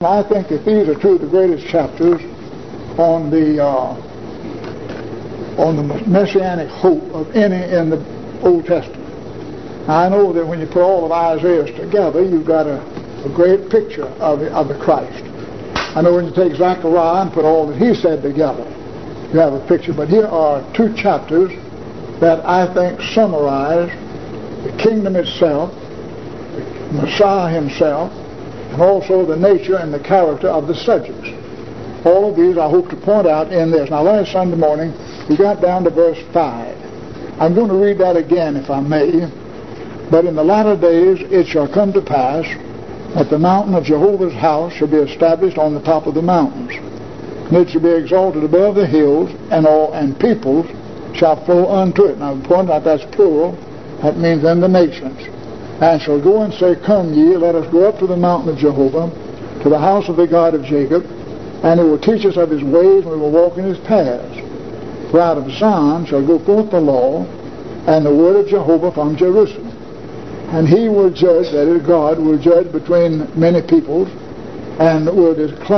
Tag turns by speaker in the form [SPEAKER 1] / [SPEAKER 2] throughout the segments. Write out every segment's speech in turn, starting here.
[SPEAKER 1] I think that these are two of the greatest chapters on the messianic hope of any in the Old Testament. Now, I know that when you put all of Isaiah's together, you've got a great picture of the Christ. I know when you take Zechariah and put all that he said together, you have a picture. But here are two chapters that I think summarize the kingdom itself, the Messiah himself, and also the nature and the character of the subjects. All of these I hope to point out in this. Now, last Sunday morning, we got down to verse 5. I'm going to read that again, if I may. But in the latter days it shall come to pass that the mountain of Jehovah's house shall be established on the top of the mountains, and it shall be exalted above the hills, and peoples shall flow unto it. Now, point out that's plural. That means in the nations. And shall go and say, Come ye, let us go up to the mountain of Jehovah, to the house of the God of Jacob, and he will teach us of his ways, and we will walk in his paths. For out of Zion shall go forth the law, and the word of Jehovah from Jerusalem. And he will judge, that is, God will judge between many peoples, and will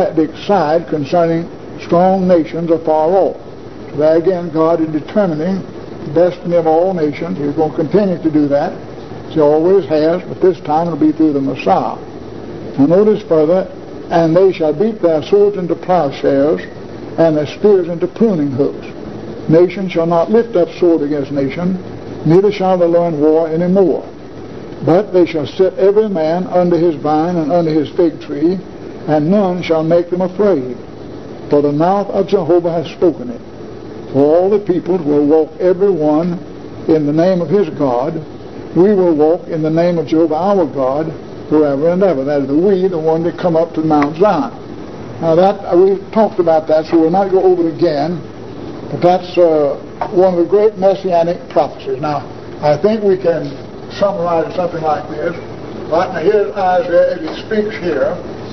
[SPEAKER 1] decide concerning strong nations afar off. So there again, God is determining the destiny of all nations. He's going to continue to do that. He always has, but this time it'll be through the Messiah. Now notice further, and they shall beat their swords into plowshares, and their spears into pruning hooks. Nation shall not lift up sword against nation, neither shall they learn war any more. But they shall sit every man under his vine and under his fig tree, and none shall make them afraid. For the mouth of Jehovah has spoken it. For all the peoples will walk every one in the name of his God. We will walk in the name of Jehovah our God forever and ever. That is the one that come up to Mount Zion. Now that we've talked about that, so we'll not go over it again. But that's one of the great messianic prophecies. Now, I think we can summarize something like this. Right now, here's Isaiah as he speaks here,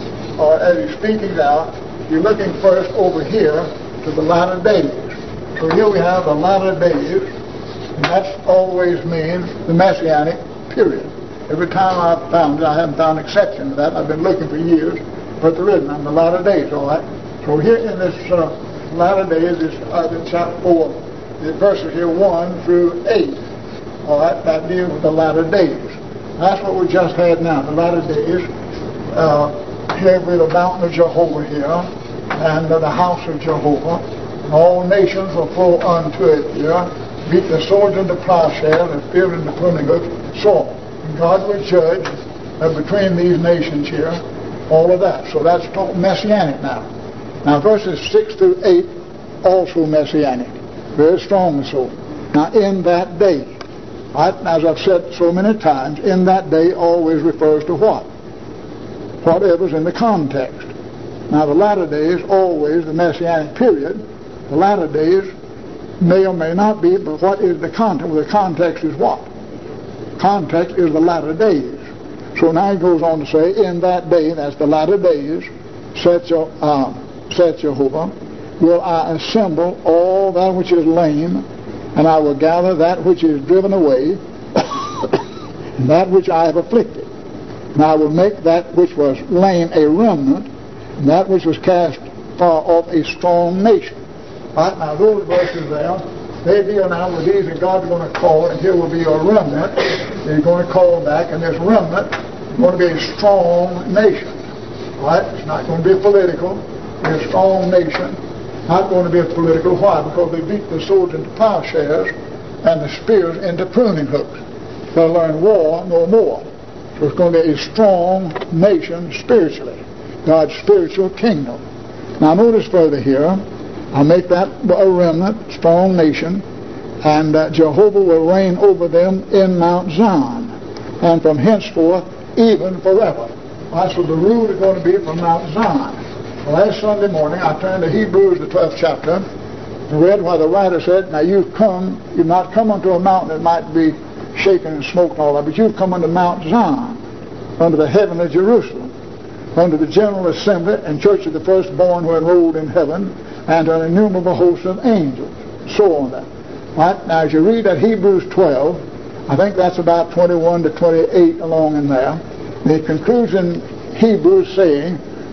[SPEAKER 1] or as he's speaking now. You're looking first over here to the latter days. So here we have the latter days, and that always means the messianic period. Every time I've found it, I haven't found an exception to that. I've been looking for years, but there isn't. On the latter days, all right? So here in this latter days, this chapter 4, the verses here 1 through 8, all right, that deals with the latter days. That's what we just had now, the latter days. Here with the mountain of Jehovah here, and the house of Jehovah. And all nations will flow unto it here. Beat the swords into plowshares and spears into pruning hooks. So God will judge between these nations here, all of that. So that's messianic now. Now verses 6 through 8, also messianic. Very strongly so. Now in that day, as I've said so many times, in that day always refers to what? Whatever's in the context. Now the latter days, always the messianic period, the latter days may or may not be, but what is the context? Well, the context is what? Context is the latter days. So now he goes on to say, in that day, that's the latter days, saith Jehovah, will I assemble all that which is lame, and I will gather that which is driven away, and that which I have afflicted. And I will make that which was lame a remnant, and that which was cast far off a strong nation. Right, now those verses there, they deal now with these that God's going to call, and here will be a remnant. He's going to call back, and this remnant is going to be a strong nation. Right? It's not going to be political. It's a strong nation. Not going to be a political. Why? Because they beat the swords into plowshares and the spears into pruning hooks. They'll learn war no more. So it's going to be a strong nation spiritually. God's spiritual kingdom. Now notice further here, I'll make that a remnant, strong nation, and Jehovah will reign over them in Mount Zion, and from henceforth even forever. That's what the rule is going to be from Mount Zion. Last Sunday morning, I turned to Hebrews, the 12th chapter, and read where the writer said, now you've not come unto a mountain that might be shaken and smoked and all that, but you've come unto Mount Zion, unto the heavenly Jerusalem, unto the general assembly and church of the firstborn who enrolled in heaven, and an innumerable host of angels. So on that. Right? Now as you read that Hebrews 12, I think that's about 21 to 28 along in there. And it concludes in Hebrews saying,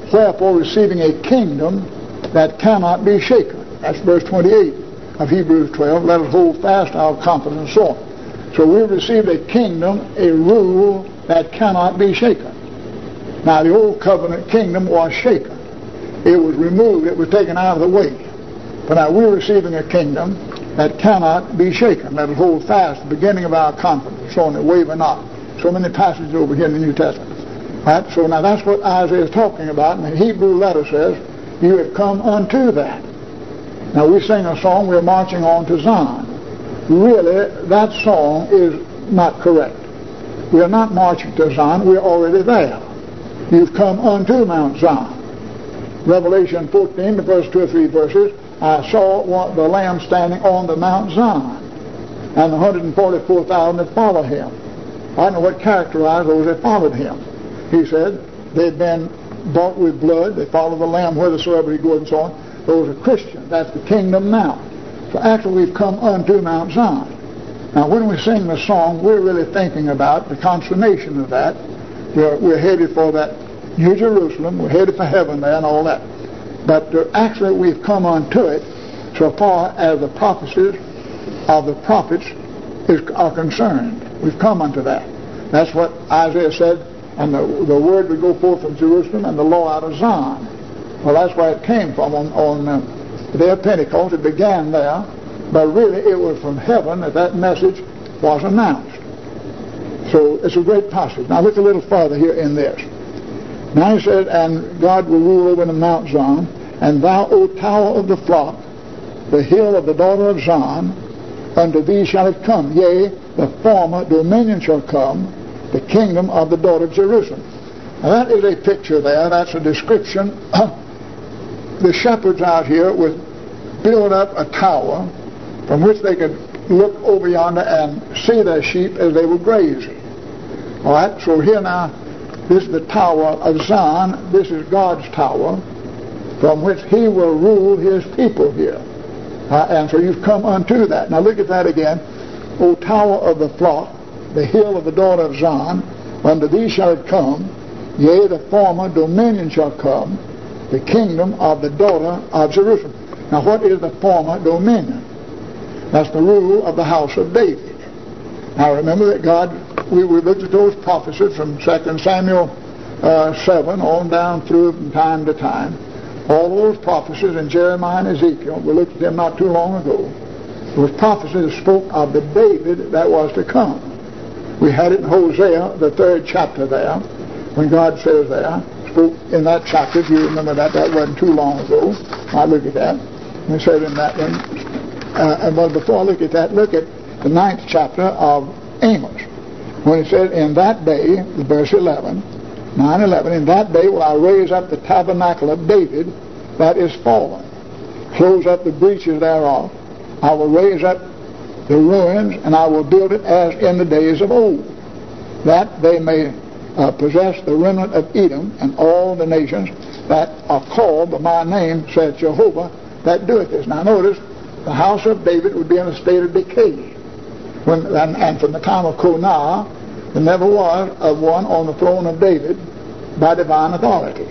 [SPEAKER 1] wherefore receiving a kingdom that cannot be shaken. That's verse 28 of Hebrews 12. Let us hold fast our confidence, and so on. So we've received a kingdom, a rule that cannot be shaken. Now the old covenant kingdom was shaken. It was removed. It was taken out of the way. But now we're receiving a kingdom that cannot be shaken. Let us hold fast the beginning of our confidence, so on that waver not. So many passages over here in the New Testament. Right? So now that's what Isaiah is talking about. And the Hebrew letter says, you have come unto that. Now we sing a song, we're marching on to Zion. Really, that song is not correct. We are not marching to Zion, we're already there. You've come unto Mount Zion. Revelation 14, the first 2 or 3 verses, I saw the Lamb standing on the Mount Zion, and the 144,000 that followed him. I don't know what characterized those that followed him. He said they'd been bought with blood, they follow the Lamb whithersoever he goes, and so on. Those are Christians. That's the kingdom mount. So actually we've come unto Mount Zion. Now when we sing the song, we're really thinking about the consummation of that. We're headed for that New Jerusalem, we're headed for heaven there and all that. But actually we've come unto it so far as the prophecies of the prophets are concerned. We've come unto that. That's what Isaiah said, and the word would go forth from Jerusalem and the law out of Zion. Well, that's where it came from on the day of Pentecost. It began there, but really it was from heaven that message was announced. So it's a great passage. Now look a little further here in this. Now he said, and God will rule over the Mount Zion, and thou, O tower of the flock, the hill of the daughter of Zion, unto thee shall it come. Yea, the former dominion shall come, the kingdom of the daughter of Jerusalem. Now that is a picture there. That's a description. The shepherds out here would build up a tower from which they could look over yonder and see their sheep as they were grazing. All right, so here now, this is the tower of Zion. This is God's tower from which he will rule his people here. And so you've come unto that. Now look at that again. O tower of the flock, the hill of the daughter of Zion, unto thee shall it come. Yea, the former dominion shall come, the kingdom of the daughter of Jerusalem. Now what is the former dominion? That's the rule of the house of David. Now remember that God, we looked at those prophecies from 2 Samuel 7 on down through from time to time. All those prophecies in Jeremiah and Ezekiel, we looked at them not too long ago. Those prophecies spoke of the David that was to come. We had it in Hosea, the 3rd chapter there, when God says there, spoke in that chapter, if you remember that wasn't too long ago. I look at that. And it said in that one, but before I look at that, look at the 9th chapter of Amos. When it said, in that day, verse 11, 9:11, in that day will I raise up the tabernacle of David that is fallen, close up the breaches thereof. I will raise up the ruins, and I will build it as in the days of old, that they may possess the remnant of Edom and all the nations that are called by my name, saith Jehovah, that doeth this. Now notice, the house of David would be in a state of decay. And from the time of Konah, there never was one on the throne of David by divine authority.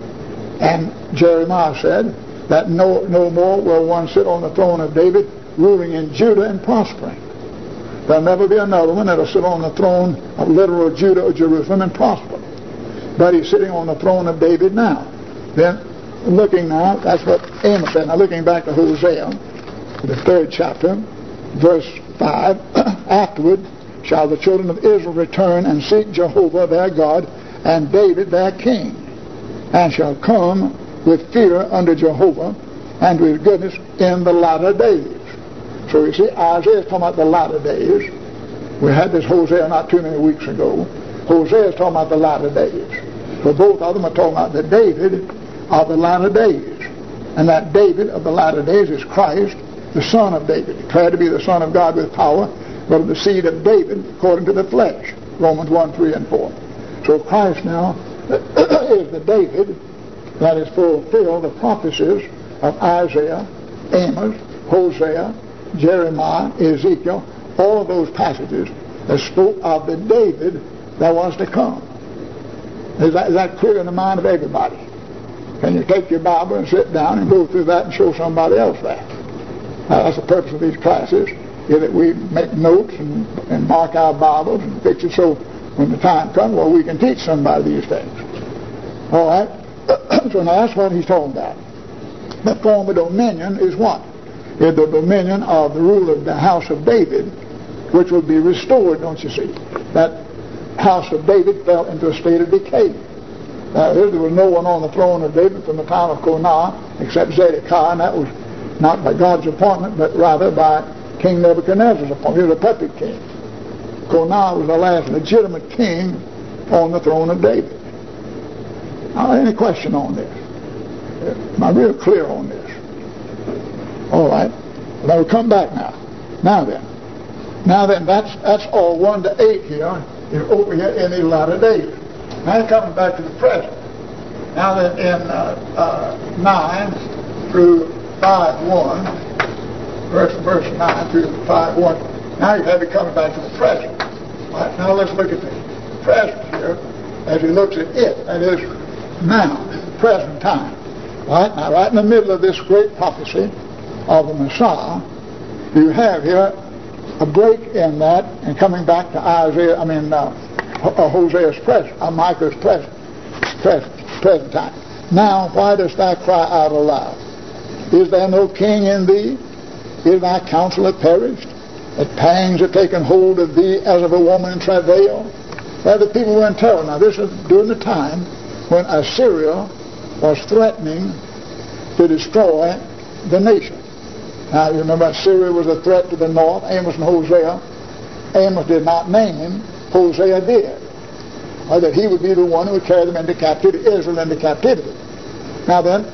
[SPEAKER 1] And Jeremiah said that no more will one sit on the throne of David, ruling in Judah and prospering. There'll never be another one that'll sit on the throne of literal Judah or Jerusalem and prosper. But he's sitting on the throne of David now. Then, looking now, that's what Amos said. Now, looking back to Hosea, the 3rd chapter, verse 5, afterward shall the children of Israel return and seek Jehovah their God and David their king, and shall come with fear unto Jehovah and to his goodness in the latter days. So you see, Isaiah is talking about the latter days. We had this Hosea not too many weeks ago. Hosea is talking about the latter days. So both of them are talking about the David of the latter days. And that David of the latter days is Christ, the son of David, declared to be the son of God with power, but of the seed of David according to the flesh. Romans 1, 3, and 4. So Christ now is the David that has fulfilled the prophecies of Isaiah, Amos, Hosea, Jeremiah, Ezekiel, all of those passages that spoke of the David that was to come. Is that clear in the mind of everybody? Can you take your Bible and sit down and go through that and show somebody else that? That's the purpose of these classes, is that we make notes and mark our Bibles and fix it so when the time comes, well, we can teach somebody these things. All right? So now that's what he's talking about. The form of dominion is what? Is the dominion of the rule of the house of David, which will be restored, don't you see? That house of David fell into a state of decay. There was no one on the throne of David from the time of Konah except Zedekiah, and that was not by God's appointment, but rather by King Nebuchadnezzar's appointment. He was a puppet king. Konah was the last legitimate king on the throne of David. Now, any question on this? Am I real clear on this? All right. Now we'll come back now. Now then, that's all 1 to 8 here. You're over here in the latter days. Now coming back to the present. Now then, in 9 through 5:1, verse 9 through 5:1. Now you have it coming back to the present. All right. Now let's look at the present here as he looks at it. That is now, present time. All right. Now, right in the middle of this great prophecy of the Messiah, you have here a break in that, and coming back to Hosea's present, Micah's present time. Now, why dost thou cry out aloud? Is there no king in thee? Is thy counselor perished? That pangs are taken hold of thee as of a woman in travail? Well, the people were in terror. Now, this is during the time when Assyria was threatening to destroy the nation. Now, you remember Assyria was a threat to the north, Amos and Hosea. Amos did not name him, Hosea did. Or that he would be the one who would carry them into captivity, Israel into captivity. Now then,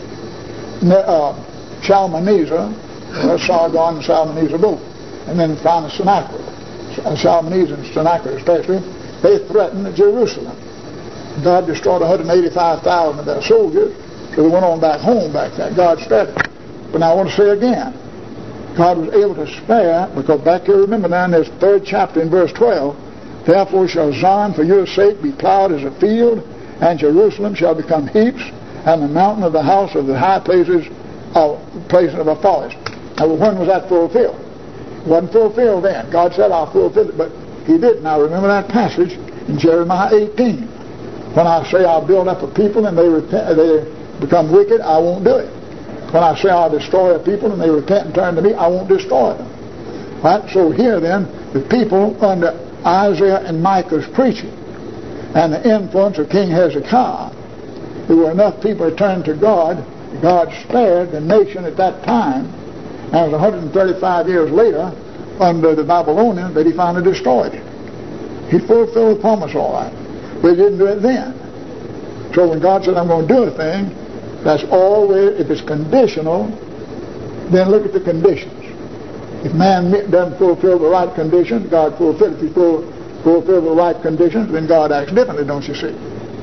[SPEAKER 1] Shalmaneser, Sargon and Shalmaneser both, and then finally Sennacherib, Shalmaneser and Sennacherib especially, they threatened Jerusalem. God destroyed 185,000 of their soldiers, so they went on back home back then. God spared them. But now I want to say again, God was able to spare, because back here, remember now in this 3rd chapter in verse 12, therefore shall Zion for your sake be plowed as a field, and Jerusalem shall become heaps, and the mountain of the house of the high places of a forest. Now when was that fulfilled? It wasn't fulfilled then. God said, I'll fulfill it, but he didn't. Now remember that passage in Jeremiah 18. When I say I'll build up a people and they become wicked, I won't do it. When I say I'll destroy a people and they repent and turn to me, I won't destroy them. Right? So here then, the people under Isaiah and Micah's preaching and the influence of King Hezekiah, there were enough people to turn to God. God spared the nation at that time, and it was 135 years later under the Babylonians that he finally destroyed it. He fulfilled the promise all right, but he didn't do it then. So when God said, I'm going to do a thing, that's always, if it's conditional, then look at the conditions. If man doesn't fulfill the right conditions, God fulfills. If he fulfills the right conditions, then God acts differently, don't you see?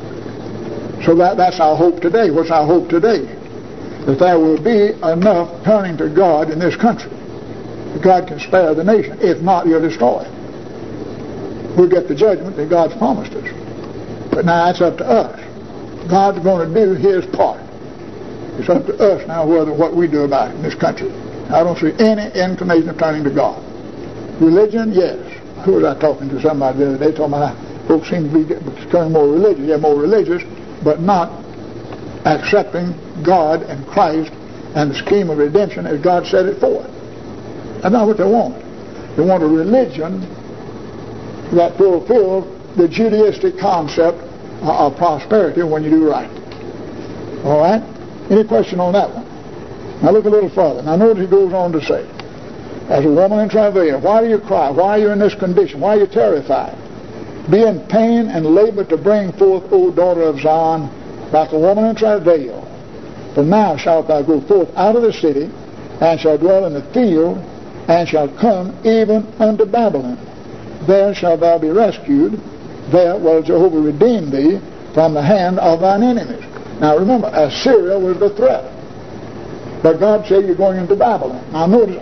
[SPEAKER 1] So that's our hope today. What's our hope today? That there will be enough turning to God in this country that God can spare the nation. If not, he'll destroy it. We'll get the judgment that God's promised us. But now it's up to us. God's going to do his part. It's up to us now what we do about it in this country. I don't see any inclination of turning to God. Religion, yes. Who was I talking to? Somebody the other day talking about how folks seem to be becoming more religious. Yeah, more religious, but not accepting God and Christ and the scheme of redemption as God set it forth. That's not what they want. They want a religion that fulfills the Judaistic concept of prosperity when you do right. All right? Any question on that one? Now look a little further. Now notice he goes on to say, as a woman in travail, why do you cry? Why are you in this condition? Why are you terrified? Be in pain and labor to bring forth, O daughter of Zion, like a woman in travail. For now shalt thou go forth out of the city, and shalt dwell in the field, and shalt come even unto Babylon. There shalt thou be rescued. There will Jehovah redeem thee from the hand of thine enemies. Now remember, Assyria was the threat. But God said you're going into Babylon. Now notice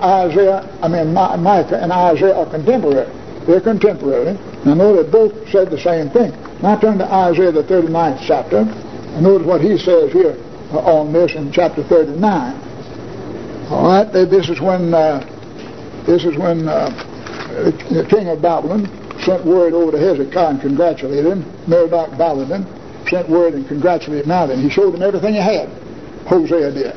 [SPEAKER 1] Micah and Isaiah are contemporary. They're contemporary. Now notice they both said the same thing. Now turn to Isaiah the 39th chapter, and notice what he says here on this in chapter 39. All right, this is when the king of Babylon sent word over to Hezekiah and congratulated him. Merodach-Baladan sent word and congratulated him. Now then, he showed him everything he had. Hezekiah did.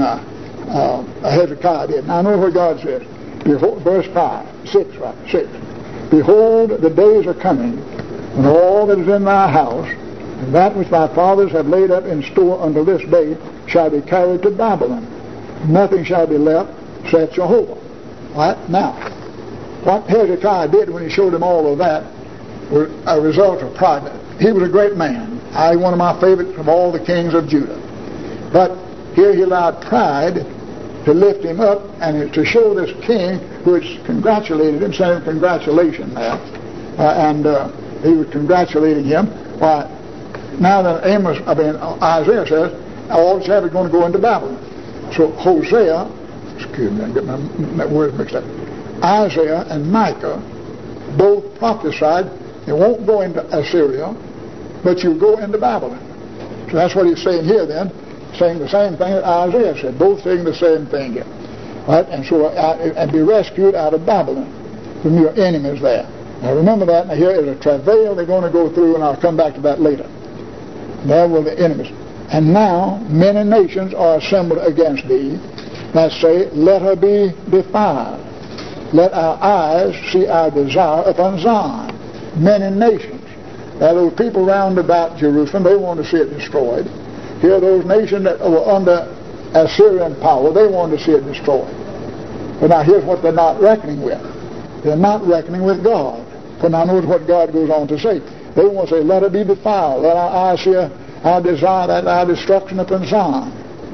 [SPEAKER 1] Now I know what God says. Behold, verse 6. Behold, the days are coming, when all that is in thy house, and that which thy fathers have laid up in store unto this day, shall be carried to Babylon. Nothing shall be left, saith Jehovah. All right? Now, what Hezekiah did when he showed him all of that was a result of pride. He was a great man. One of my favorites of all the kings of Judah. But here he allowed pride to lift him up and to show this king who had congratulated him, sent him congratulations there, and he was congratulating him. Why, now that Isaiah says, all that's ever going to go into Babylon. So Hosea, excuse me, I get my words mixed up. Isaiah and Micah both prophesied you won't go into Assyria, but you go into Babylon. So that's what he's saying here then, saying the same thing that Isaiah said, both saying the same thing here. Right? And so, and be rescued out of Babylon from your enemies there. Now remember that, now here is a travail they're going to go through, and I'll come back to that later. There were the enemies. And now many nations are assembled against thee, that say, let her be defiled. Let our eyes see our desire upon Zion. Many nations. Now those people round about Jerusalem, they want to see it destroyed. Here those nations that were under Assyrian power, they wanted to see it destroyed. But now here's what they're not reckoning with. They're not reckoning with God. For now notice what God goes on to say. They want to say, let her be defiled. Let our eyes see our desire, that our destruction upon Zion.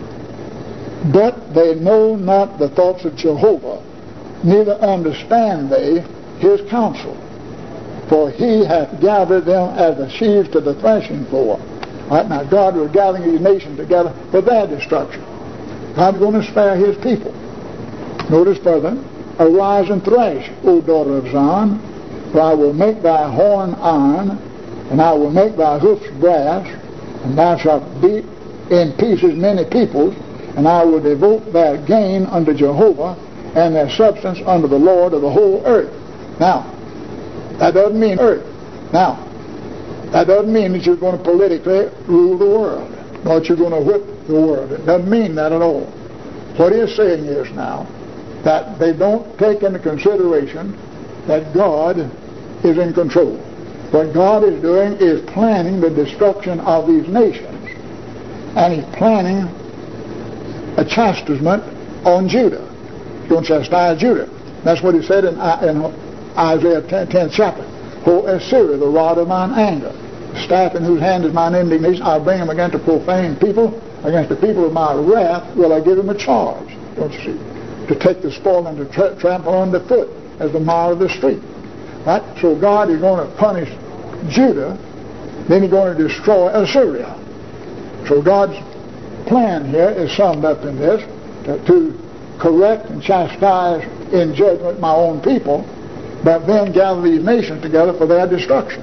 [SPEAKER 1] But they know not the thoughts of Jehovah, neither understand they his counsel. For he hath gathered them as the sheaves to the threshing floor. Right, now God was gathering these nations together for their destruction. God's going to spare his people. Notice further, arise and thresh, O daughter of Zion, for I will make thy horn iron, and I will make thy hoofs brass, and thou shalt beat in pieces many peoples, and I will devote their gain unto Jehovah, and their substance unto the Lord of the whole earth. Now, that doesn't mean earth. Now, that doesn't mean that you're going to politically rule the world, nor that you're going to whip the world. It doesn't mean that at all. What he's saying is now that they don't take into consideration that God is in control. What God is doing is planning the destruction of these nations, and he's planning a chastisement on Judah. He's going to chastise Judah. That's what he said in Isaiah 10th chapter. O Assyria, the rod of mine anger, the staff in whose hand is mine indignation, I'll bring him against a profane people, against the people of my wrath will I give him a charge. Don't you see? To take the spoil and to trample underfoot as the mire of the street. Right? So God is going to punish Judah, then he's going to destroy Assyria. So God's plan here is summed up in this, to correct and chastise in judgment my own people, but then gather these nations together for their destruction.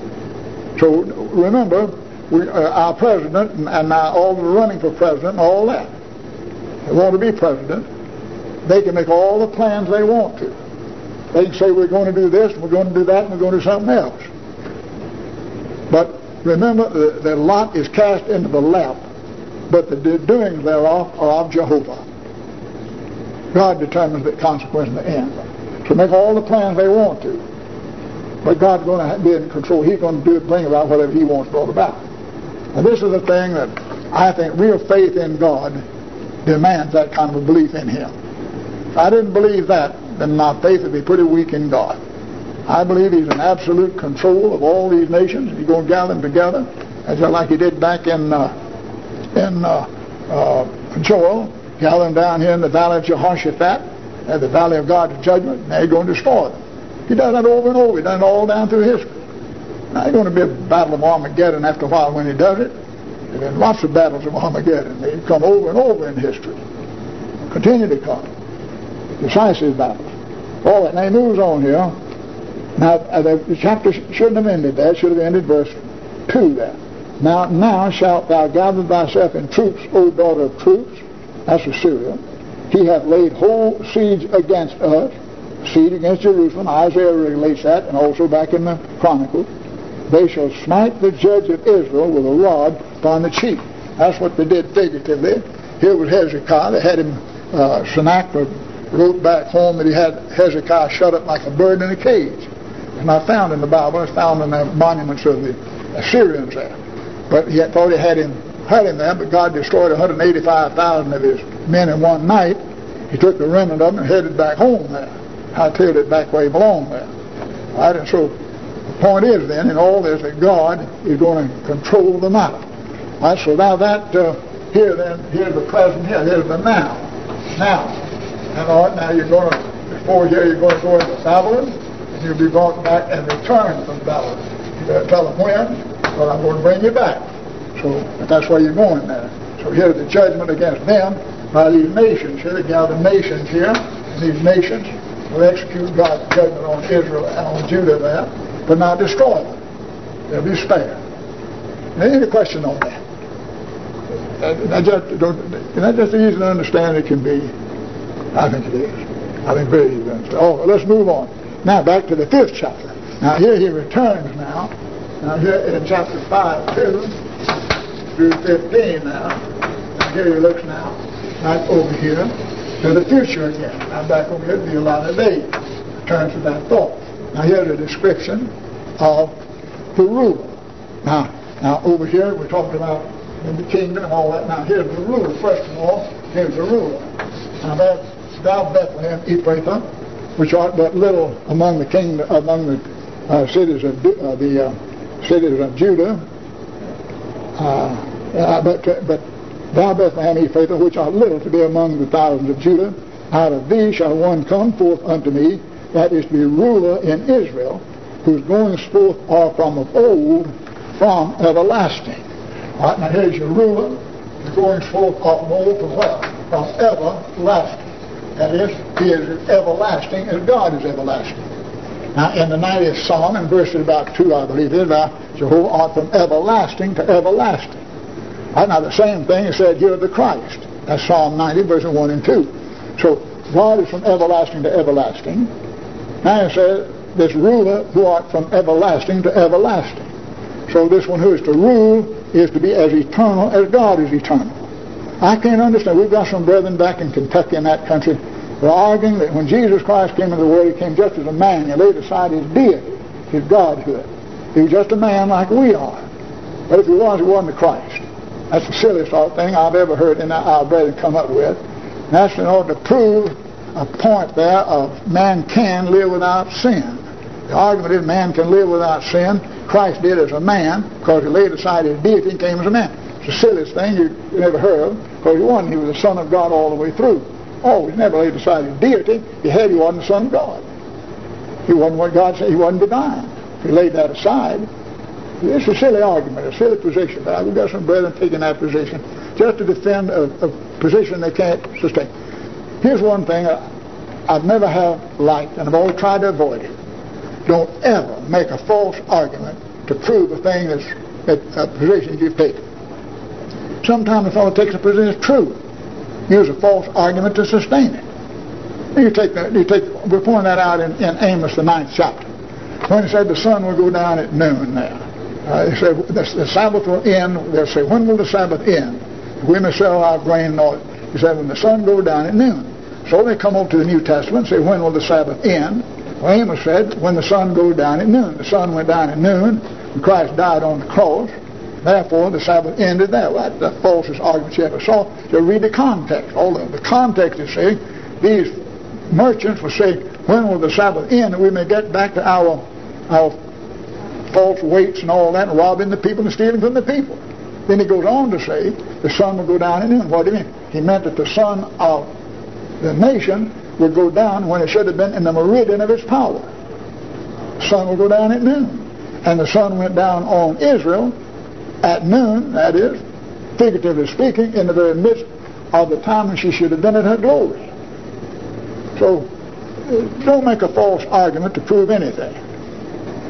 [SPEAKER 1] So remember, our president and now all the running for president and all that, they want to be president. They can make all the plans they want to. They can say we're going to do this, and we're going to do that, and we're going to do something else. But remember, the lot is cast into the lap, but the doings thereof are of Jehovah. God determines the consequence in the end. So make all the plans they want to, but God's going to be in control. He's going to bring about whatever he wants brought about. And this is the thing that I think real faith in God demands that kind of a belief in him. If I didn't believe that, then my faith would be pretty weak in God. I believe he's in absolute control of all these nations. He's going to gather them together, just like he did back in Joel, gather them down here in the valley of Jehoshaphat, at the valley of God's judgment, and he's going to destroy them. He does that over and over. He does it all down through history. Now, there's going to be a battle of Armageddon after a while when he does it. There have been lots of battles of Armageddon. They come over and over in history. Continue to come. Decisive battles. All that. Now he moves on here. Now the chapter shouldn't have ended there. It should have ended verse 2 there. Now shalt thou gather thyself in troops, O daughter of troops. That's Assyria. He hath laid whole siege against us, siege against Jerusalem. Isaiah relates that, and also back in the Chronicles. They shall smite the judge of Israel with a rod upon the cheek. That's what they did figuratively. Here was Hezekiah. They had him, Sennacherib wrote back home that he had Hezekiah shut up like a bird in a cage. It's not found in the Bible. It's found in the monuments of the Assyrians there. But he thought he had him there, but God destroyed 185,000 of his men in one night. He took the remnant of them and headed back home there. Hightailed it back where he belonged there. All right, and so the point is then, in all this, that God is going to control the matter. All right, so now that, here then, here's the present here, here's the now. Now, and all right, now you're going to, before here you're going to go into Babylon, and you'll be brought back and returned from Babylon. You better tell them when, but I'm going to bring you back. So that's why you're going there. So here's the judgment against them by these nations. Here they gather nations here, and these nations will execute God's judgment on Israel and on Judah there, but not destroy them. They'll be spared. Any question on that? That's just easy to understand it can be. I think it is. I think very easy to understand. Oh, let's move on. Now back to the 5th chapter. Now here he returns now. Now here in chapter 5, 2 through 15 now. Now here he looks now, right over here, to the future again. Now back over here to the allotted days. Returns to that thought. Now here's a description of the ruler. Now over here we're talking about the kingdom and all that. Now here's the ruler. First of all, here's the ruler. Now thou Bethlehem Ephrathah, which art but little among the kingdom, among the cities of cities of Judah. But thou Bethlehem Ephrathah, which art little to be among the thousands of Judah, out of thee shall one come forth unto me, that is to be ruler in Israel, whose goings forth are from of old, from everlasting. All right, now here's your ruler. The goings forth are from old, from where? From everlasting. That is, he is everlasting as God is everlasting. Now in the 90th Psalm, in verse about 2, I believe it is, Jehovah art from everlasting to everlasting. Right, now the same thing is said here of the Christ. That's Psalm 90, verses 1 and 2. So God is from everlasting to everlasting. Now it says, this ruler who art from everlasting to everlasting. So this one who is to rule is to be as eternal as God is eternal. I can't understand. We've got some brethren back in Kentucky in that country. They're arguing that when Jesus Christ came into the world, he came just as a man. He laid aside his deity, his godhood. He was just a man like we are. But if he wasn't the Christ. That's the silliest sort of thing I've ever heard our brethren come up with. And that's in order to prove a point there of man can live without sin. The argument is man can live without sin. Christ did as a man because he laid aside his deity and came as a man. It's the silliest thing you never heard of, because he wasn't. He was the Son of God all the way through. Oh, he never laid aside his deity. He wasn't the Son of God. He wasn't what God said. He wasn't divine. He laid that aside. It's a silly argument, a silly position. But we've got some brethren taking that position just to defend a position they can't sustain. Here's one thing I've never have liked, and I've always tried to avoid it. Don't ever make a false argument to prove a thing that's a position you've taken. Sometimes a fellow takes a position that's true. Use a false argument to sustain it. We're pointing that out in Amos, the 9th chapter. When he said the sun will go down at noon there. He said the Sabbath will end. They'll say, when will the Sabbath end? We may sell our grain and oil. He said, when the sun goes down at noon. So they come over to the New Testament and say, when will the Sabbath end? Well, Amos said, when the sun goes down at noon. The sun went down at noon, and Christ died on the cross. Therefore, the Sabbath ended there. Well, that's the falsest argument you ever saw. So read the context. Although the context is saying, these merchants will say, when will the Sabbath end, and we may get back to our false weights and all that, and robbing the people and stealing from the people. Then he goes on to say, the sun will go down at noon. What do you mean? He meant that the sun of the nation would go down when it should have been in the meridian of its power. The sun will go down at noon. And the sun went down on Israel at noon, that is, figuratively speaking, in the very midst of the time when she should have been at her glory. So, don't make a false argument to prove anything.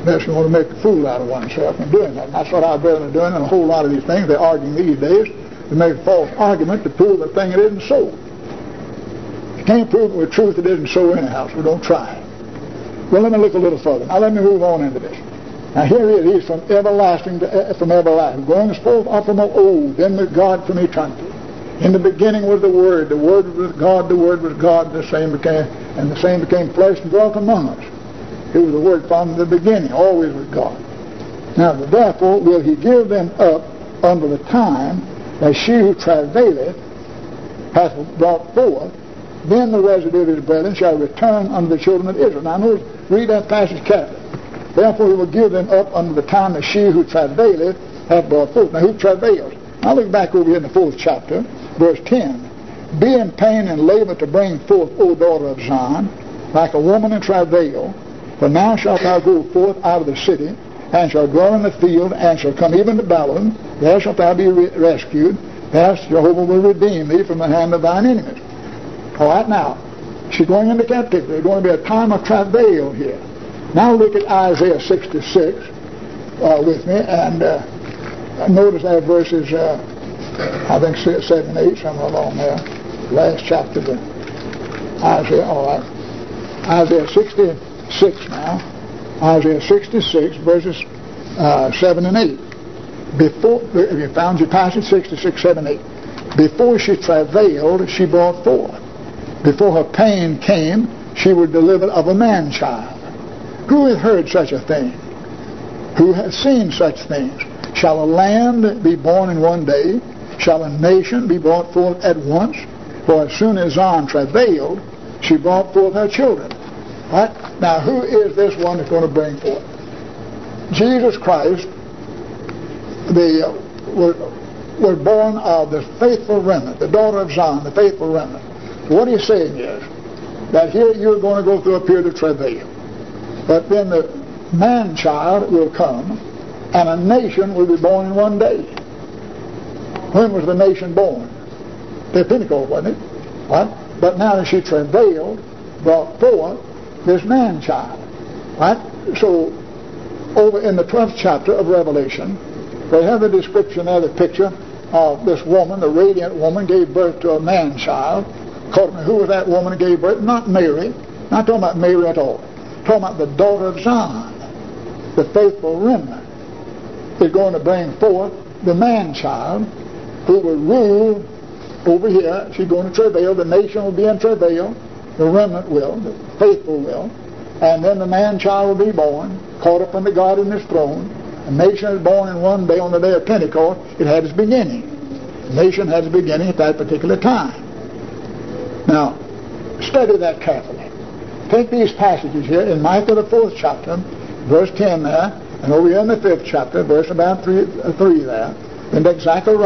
[SPEAKER 1] unless you want to make a fool out of oneself in doing that. And that's what our brethren are doing in a whole lot of these things. They're arguing these days to make a false argument to prove a thing that isn't so. You can't prove it with truth that isn't so anyhow, so don't try it. Well, let me look a little further. Now let me move on into this. Now here it is from everlasting to from everlasting, going forth up from of old, then with God from eternity. In the beginning was the Word was God, the Word was God, the same became flesh and dwelt among us. It was the Word from the beginning, always with God. Now therefore will he give them up unto the time that she who travaileth hath brought forth, then the residue of his brethren shall return unto the children of Israel. Now notice, read that passage carefully. Therefore he will give them up unto the time that she who travaileth hath brought forth. Now who travails? Now look back over here in the 4th chapter, verse 10. Be in pain and labor to bring forth, O daughter of Zion, like a woman in travail. For now shalt thou go forth out of the city, and shalt dwell in the field, and shall come even to Babylon. There shalt thou be rescued. There Jehovah will redeem thee from the hand of thine enemies. All right, now, she's going into captivity. There's going to be a time of travail here. Now look at Isaiah 66 with me, and notice that verses, I think 7 and 8, somewhere along there. Last chapter of Isaiah, all right. Isaiah 66 now. Isaiah 66, verses 7 and 8. Before, if you found your passage, 66, 7, 8. Before she travailed, she brought forth. Before her pain came, she was delivered of a man-child. Who hath heard such a thing? Who hath seen such things? Shall a land be born in one day? Shall a nation be brought forth at once? For as soon as Zion travailed, she brought forth her children. Right? Now, who is this one that's going to bring forth? Jesus Christ was born of the faithful remnant, the daughter of Zion, the faithful remnant. What he's saying is that here you're going to go through a period of travail. But then the man-child will come, and a nation will be born in one day. When was the nation born? The Pentecost, wasn't it? Right? But now that she travailed, brought forth this man-child. Right? So, over in the 12th chapter of Revelation, they have a description there, the picture of this woman, the radiant woman, gave birth to a man-child. Who was that woman who gave birth? Not Mary. Not talking about Mary at all. Talking about the daughter of Zion, the faithful remnant, is going to bring forth the man-child who will rule over here. She's going to travail. The nation will be in travail. The remnant will. The faithful will. And then the man-child will be born, caught up unto God in his throne. A nation is born in one day on the day of Pentecost. It had its beginning. The nation had its beginning at that particular time. Now, study that carefully. Take these passages here in Micah the 4th chapter, verse 10 there, and over here in the 5th chapter, verse about 3 there. Then take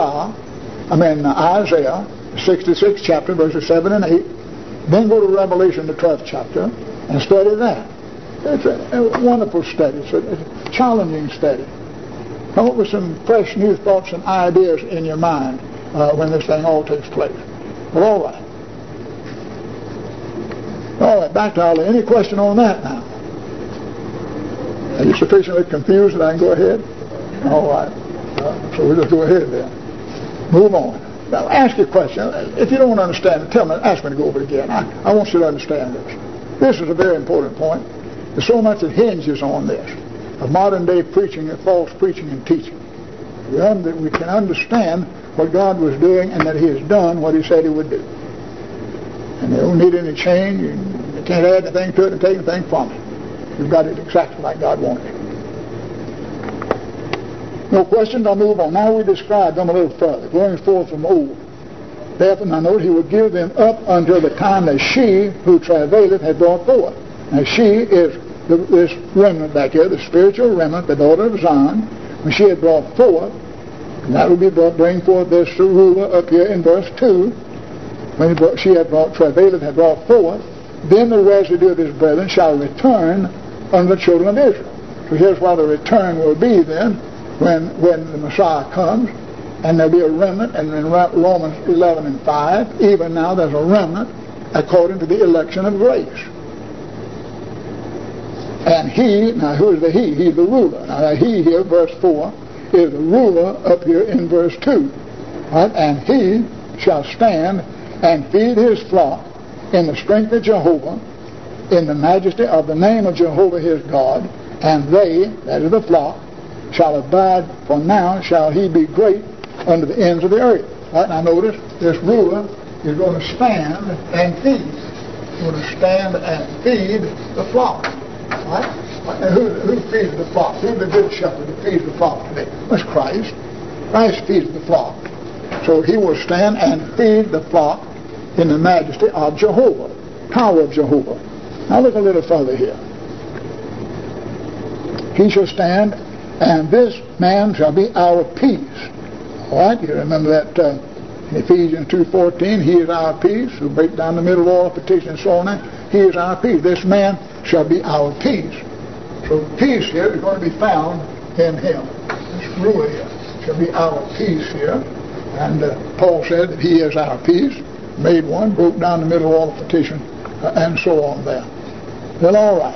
[SPEAKER 1] Isaiah 66 chapter, verses 7 and 8. Then go to Revelation the 12th chapter and study that. It's a wonderful study. It's a challenging study. Come up with some fresh new thoughts and ideas in your mind when this thing all takes place. Well, all right. All right, back to Ali. Any question on that now? Are you sufficiently confused that I can go ahead? All right. So we'll just go ahead then. Move on. Now, ask your question. If you don't understand it, tell me. Ask me to go over it again. I want you to understand this. This is a very important point. There's so much that hinges on this, of modern-day preaching and false preaching and teaching. We can understand what God was doing and that He has done what He said He would do. And they don't need any change. You can't add anything to it and take anything from it. You've got it exactly like God wanted it. No questions? I'll move on. Now we describe them a little further, going forth from old. Therefore, now note, He will give them up until the time that she who travaileth had brought forth. Now she is this remnant back here, the spiritual remnant, the daughter of Zion. When she had brought forth, and that would be bring forth this ruler up here in verse 2. When she had travaileth had brought forth, then the residue of his brethren shall return unto the children of Israel. So here's why the return will be then, when the Messiah comes, and there'll be a remnant, and in Romans 11 and 5, even now there's a remnant according to the election of grace. And he, now who is the he? He's the ruler. Now he here, verse 4, is the ruler up here in verse 2. Right? And he shall stand and feed his flock in the strength of Jehovah, in the majesty of the name of Jehovah his God, and they, that is the flock, shall abide, for now shall he be great unto the ends of the earth. Right? Now notice, this ruler is going to stand and feed. He's going to stand and feed the flock. Right? Now who feeds the flock? Who's the good shepherd that feeds the flock today? That's Christ. Christ feeds the flock. So he will stand and feed the flock in the majesty of Jehovah, power of Jehovah. Now look a little further here. He shall stand, and this man shall be our peace. All right, you remember that in Ephesians 2:14, he is our peace, who break down the middle wall, petition and so on. He is our peace. This man shall be our peace. So peace here is going to be found in him. This ruler here shall be our peace here. And Paul said that he is our peace, made one, broke down the middle wall of petition, and so on there. Well, all right.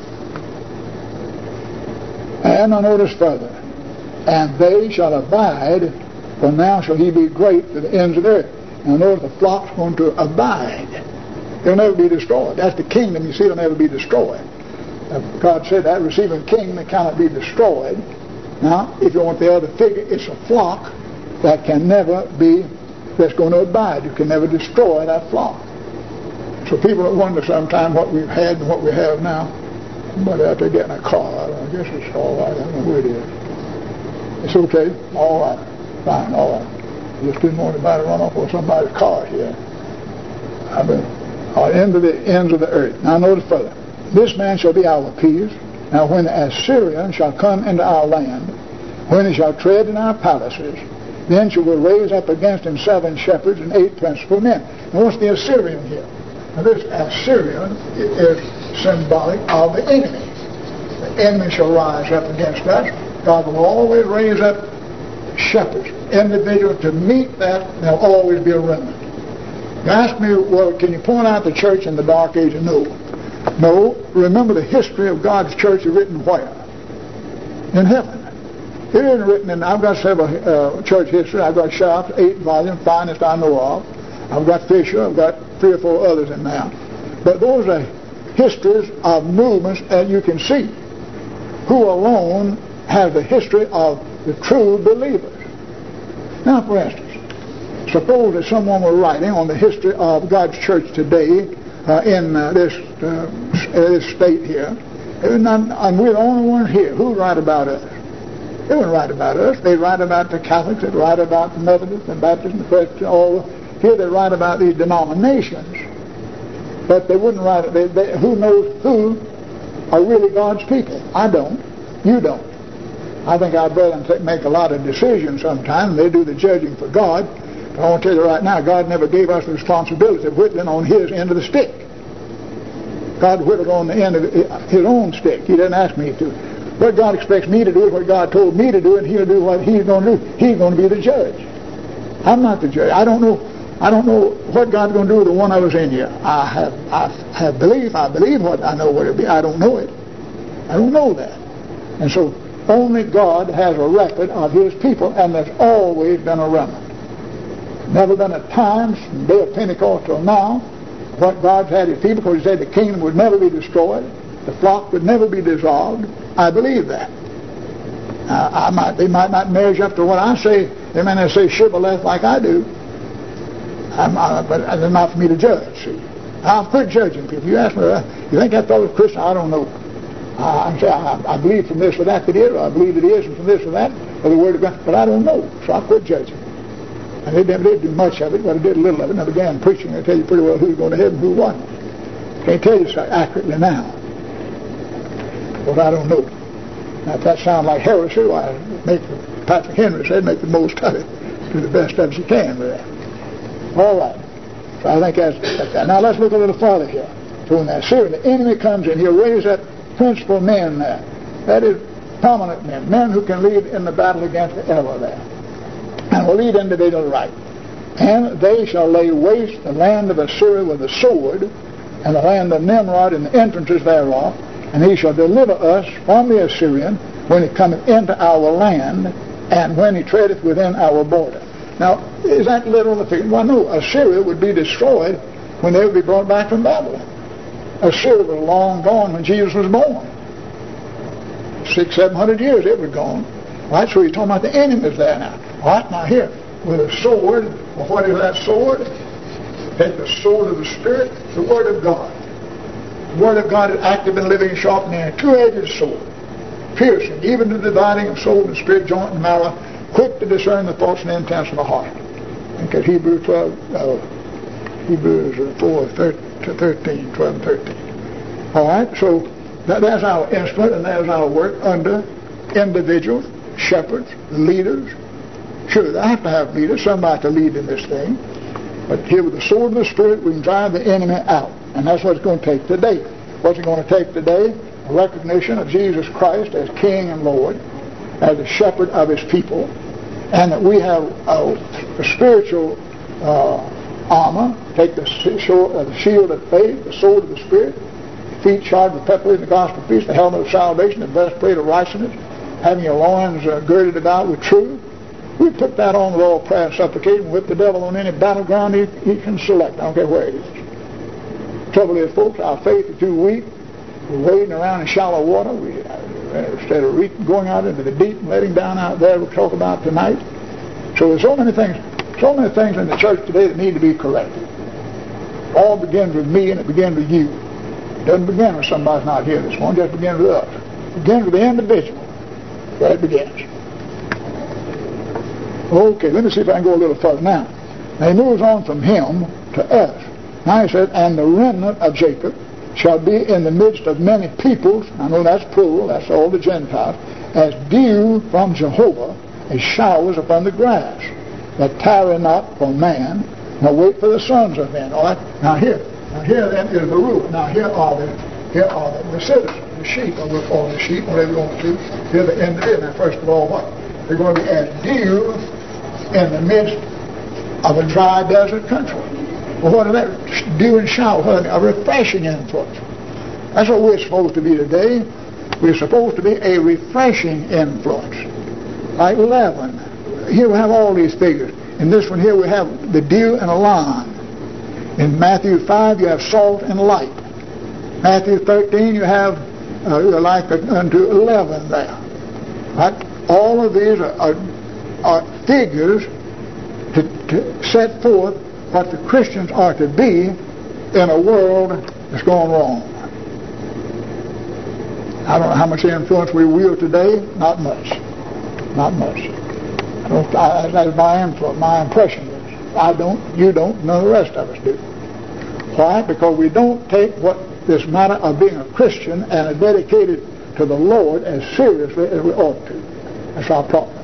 [SPEAKER 1] And I notice further, and they shall abide, for now shall he be great to the ends of the earth. Now notice the flock's going to abide. They'll never be destroyed. That's the kingdom, you see, it'll never be destroyed. God said that, receiving a kingdom that cannot be destroyed. Now, if you want the other figure, it's a flock that can never be, that's going to abide. You can never destroy that flock. So people wonder sometimes what we've had and what we have now. Somebody out there getting a car. I guess it's all right. I don't know who it is. It's okay. All right. Fine. All right. Just didn't want anybody to run off with somebody's car here. Into the ends of the earth. Now notice further. This man shall be our peace. Now when the Assyrian shall come into our land, when he shall tread in our palaces, then shall we raise up against him 7 shepherds and 8 principal men. Now what's the Assyrian here? Now this Assyrian is symbolic of the enemy. The enemy shall rise up against us. God will always raise up shepherds, individuals to meet that. There'll always be a remnant. You ask me, well, can you point out the church in the Dark Ages? No. No. Remember, the history of God's church is written where? In heaven. It isn't written in, I've got several church history. I've got Sharp's 8 volumes, finest I know of. I've got Fisher. I've got 3 or 4 others in there. But those are histories of movements, and you can see who alone has the history of the true believers. Now, for instance, suppose that someone were writing on the history of God's church today in this state here, and we're the only ones here. Who write about us? They wouldn't write about us. They write about the Catholics. They write about the Methodists and Baptists and the Presbyterians. All here they write about these denominations, but they wouldn't write. Who knows who are really God's people? I don't. You don't. I think our brethren make a lot of decisions sometimes. They do the judging for God. But I want to tell you right now, God never gave us the responsibility of whittling on His end of the stick. God whittled on the end of His own stick. He didn't ask me to. What God expects me to do is what God told me to do, and He'll do what He's going to do. He's going to be the judge. I'm not the judge. I don't know what God's going to do with the one of us in here. I have belief. I believe what I know what it'll be. I don't know it. I don't know that. And so only God has a record of His people, and there's always been a remnant. Never been a time from the day of Pentecost till now what God's had His people, because He said the kingdom would never be destroyed, the flock would never be dissolved. I believe that. They might not measure up to what I say. They may not say shibboleth like I do. But it's not for me to judge. See, I'll quit judging people. You ask me, you think that fellow's Christian? I don't know. I believe from this or that it is, or I believe it is, and from this or that, or the Word of God, but I don't know, so I quit judging. And they never did do much of it, but I did a little of it, and I began preaching. I tell you pretty well who's going to heaven, who wasn't. Can't tell you so accurately now, but I don't know. Now, if that sounds like heresy, why, Patrick Henry said, make the most of it, do the best of it you can with that. All right. So I think that's that. Now let's look a little farther here. So when that Syria, the enemy comes in, he'll raise up principal men there. That is, prominent men, men who can lead in the battle against the enemy there, and will lead individuals right. And they shall lay waste the land of Assyria with the sword, and the land of Nimrod and the entrances thereof, And he shall deliver us from the Assyrian when he cometh into our land, and when he treadeth within our border. Now, is that literal? Well, no. Assyria would be destroyed when they would be brought back from Babylon. Assyria was long gone when Jesus was born. 600-700 years it was gone. All right, so he's talking about the enemies there now. All right, now here, with a sword, well, what is that sword? Take the sword of the Spirit, the Word of God. The Word of God is active and living, sharp, and a two-edged sword, piercing, even to the dividing of soul and spirit, joint and marrow, quick to discern the thoughts and intents of the heart. Look at Hebrews 4, 13, 12 and 13. All right, so that's our instrument, and there's our work under individuals, shepherds, leaders. Sure, they have to have leaders, somebody to lead in this thing. But here with the sword of the Spirit, we can drive the enemy out. And that's what it's going to take today. What's it going to take today? A recognition of Jesus Christ as King and Lord, as the shepherd of his people, and that we have a spiritual armor. Take the shield of faith, the sword of the Spirit, feet shod with pepper in the gospel of peace, the helmet of salvation, the breastplate of righteousness, having your loins girded about with truth. We put that on with all prayer and supplication, whip the devil on any battleground he can select. I don't care where it is. Trouble is, folks, our faith is too weak. We're wading around in shallow water. Instead of going out into the deep and letting down out there, we'll talk about tonight. So there's so many things in the church today that need to be corrected. All begins with me, and it begins with you. It doesn't begin with somebody's not here this morning. It just begins with us. It begins with the individual. Where it begins. Okay, let me see if I can go a little further now. Now he moves on from him to us. Now he says, and the remnant of Jacob shall be in the midst of many peoples. I know that's plural, that's all the Gentiles. As dew from Jehovah, as showers upon the grass, that tarry not for man, nor wait for the sons of men. All right? Now here then is the rule. Now here are the citizens, the sheep, or we'll call them the sheep, whatever you want to. Here the individual. Now first of all, what? They're going to be as dew in the midst of a dry desert country. Well, what is that? Dew and shower, a refreshing influence. That's what we're supposed to be today. We're supposed to be a refreshing influence. Like leaven. Here we have all these figures. In this one here we have the dew and a lime. In Matthew 5 you have salt and light. Matthew 13 you have like unto leaven there. Right? All of these are figures to set forth what the Christians are to be in a world that's going wrong. I don't know how much influence we wield today. Not much. Not much. That's my influence. My impression is. I don't, you don't, none of the rest of us do. Why? Because we don't take what this matter of being a Christian and are dedicated to the Lord as seriously as we ought to. That's our problem.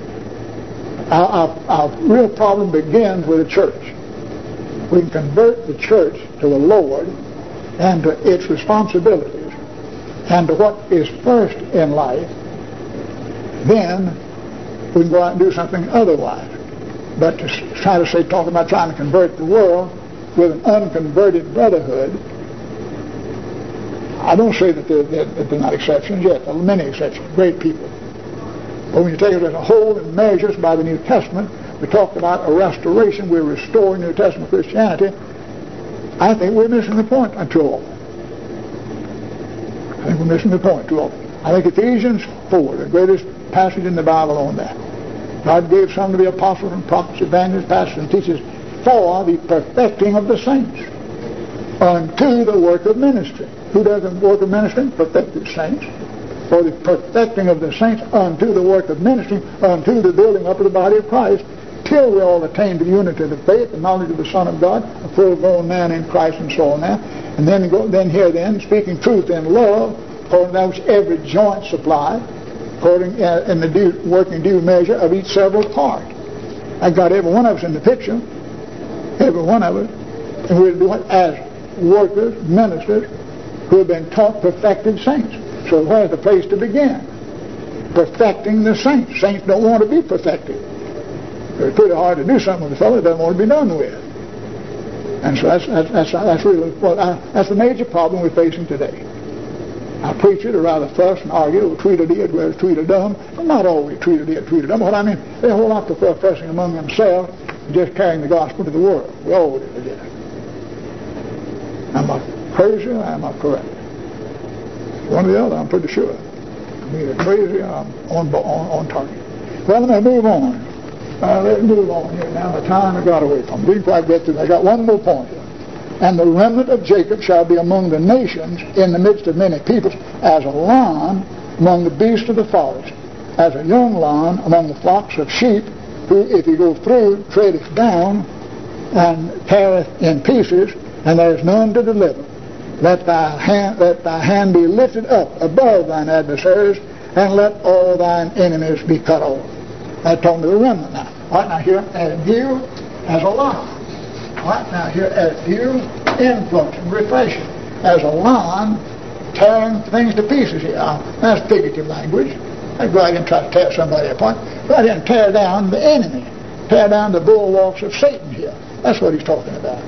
[SPEAKER 1] Our real problem begins with the church. We can convert the church to the Lord and to its responsibilities and to what is first in life. Then we can go out and do something otherwise. But to try to talk about trying to convert the world with an unconverted brotherhood, I don't say that they're not exceptions yet. There are many exceptions, great people. But when you take it as a whole and measures by the New Testament, we talked about a restoration. We're restoring New Testament Christianity. I think we're missing the point too often. I think we're missing the point too often. I think Ephesians 4, the greatest passage in the Bible on that. God gave some to be apostles and prophets, evangelists, pastors, and teachers for the perfecting of the saints unto the work of ministry. Who does the work of ministry? Perfected saints. For the perfecting of the saints unto the work of ministry, unto the building up of the body of Christ, till we all attain to the unity of the faith, the knowledge of the Son of God, a full-grown man in Christ, and so on. And then speaking truth in love, according to that which every joint supplies, according in the working due measure of each several part. I got every one of us in the picture, every one of us, and we're doing it as workers, ministers, who have been taught perfected saints. So where's the place to begin? Perfecting the saints. Saints don't want to be perfected. It's pretty hard to do something with a fellow that doesn't want to be done with. And so that's really that's the major problem we're facing today. Now, preachers would rather fuss and argue or Tweedledee whereas Tweedledum, but not always Tweedledee or Tweedledum. What I mean, they a whole lot prefer fussing among themselves and just carrying the gospel to the world. We all do that. Am I crazy or am I correct? One or the other, I'm pretty sure. I'm either crazy or I'm on target. Well, let me move on. Let's move on here now. The time I got away from. Didn't quite get through. I got one more point here. And the remnant of Jacob shall be among the nations in the midst of many peoples, as a lion among the beasts of the forest, as a young lion among the flocks of sheep, who, if he go through, treadeth down and teareth in pieces, and there is none to deliver. Let thy hand be lifted up above thine adversaries, and let all thine enemies be cut off. That's talking to the remnant now. Right now here, as dear as a lion. Right now here, as dear, influencing, refreshing, as a lion tearing things to pieces here. That's figurative language. I go out and try to tear somebody apart. Go out and tear down the enemy. Tear down the bulwarks of Satan here. That's what he's talking about.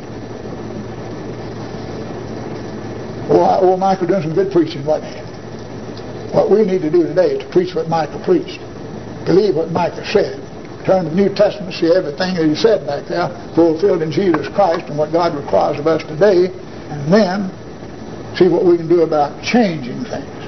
[SPEAKER 1] Oh, Michael doing some good preaching, wasn't he? What we need to do today is to preach what Michael preached. Believe what Michael said. Turn to the New Testament, see everything that he said back there fulfilled in Jesus Christ and what God requires of us today, and then see what we can do about changing things.